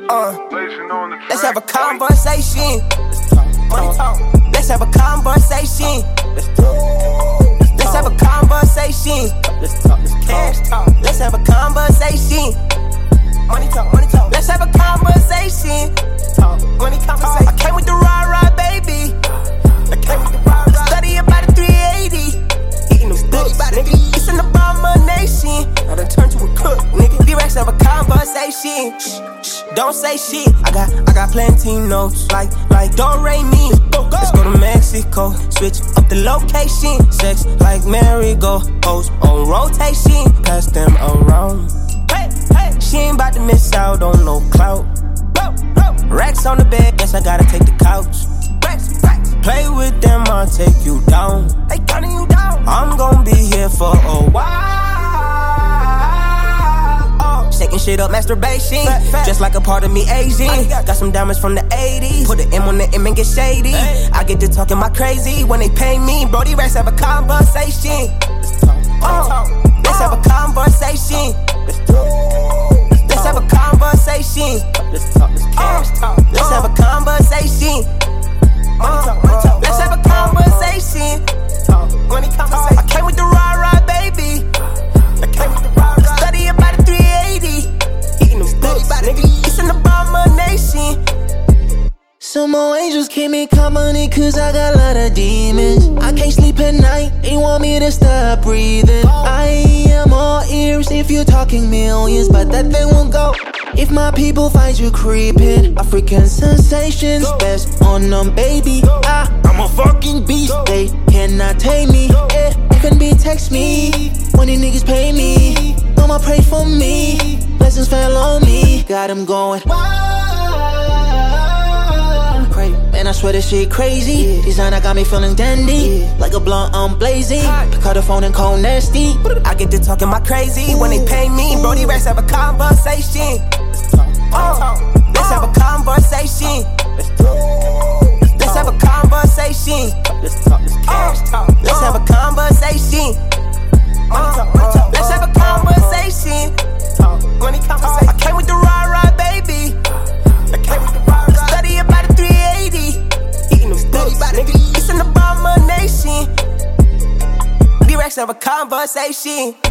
Let's have a conversation. Let's have a conversation. Let's have a conversation. Let's have a conversation. Money talk, money talk. Let's have a conversation. Money conversation. I came with the rah-rah, baby. I came with the rah-rah. Study about the 380. Eating them books, nigga. It's an abomination. I done turned to a cook, nigga. D-Rex have a conversation. Don't say shit. I got plenty notes. Like don't rate me. Let's go to Mexico. Switch up the location. Sex like merry-go. Hoes on rotation. Pass them around. She ain't about to miss out on no clout. Racks on the bed, guess I gotta take the couch. Play with them, I'll take you down. They counting you down. I'm gon' be here for a while. Shaking shit up, masturbation. Just like a part of me Asian. Got some diamonds from the 80s. Put an M on the M and get shady. I get to talking my crazy when they pay me. Brody Racks have a conversation. Let's have a conversation. Let's have a conversation. Let's have a conversation. Let's have a conversation. I came with the rah-rah, baby. I came with the rah-rah. Study about the 380. Eating them books, nigga. It's an abomination. Some more angels keep me company cause I got a lot of demons. I can't sleep at night, they want me to stop breathing. I am all ears if you're talking millions, but that thing won't go if my people find you creeping. African sensations, best on them, baby. I'm a fucking beast, they cannot tame me. FNB text me when these niggas pay me. Mama pray for me, blessings fell on me. Got them going man, I swear this shit crazy. Designer got me feeling dandy. Like a blunt, I'm blazing. Pick up the phone and call nasty. I get to talking my crazy when they pay me. Brody Racks have a conversation. Let's have a conversation. Let's have a conversation. Let's have a conversation. Let's have a conversation. I came with the rah-rah, baby. I came with the rah-rah. Study about the 380. Eating them books, nigga. It's an abomination. D-Rex have a conversation.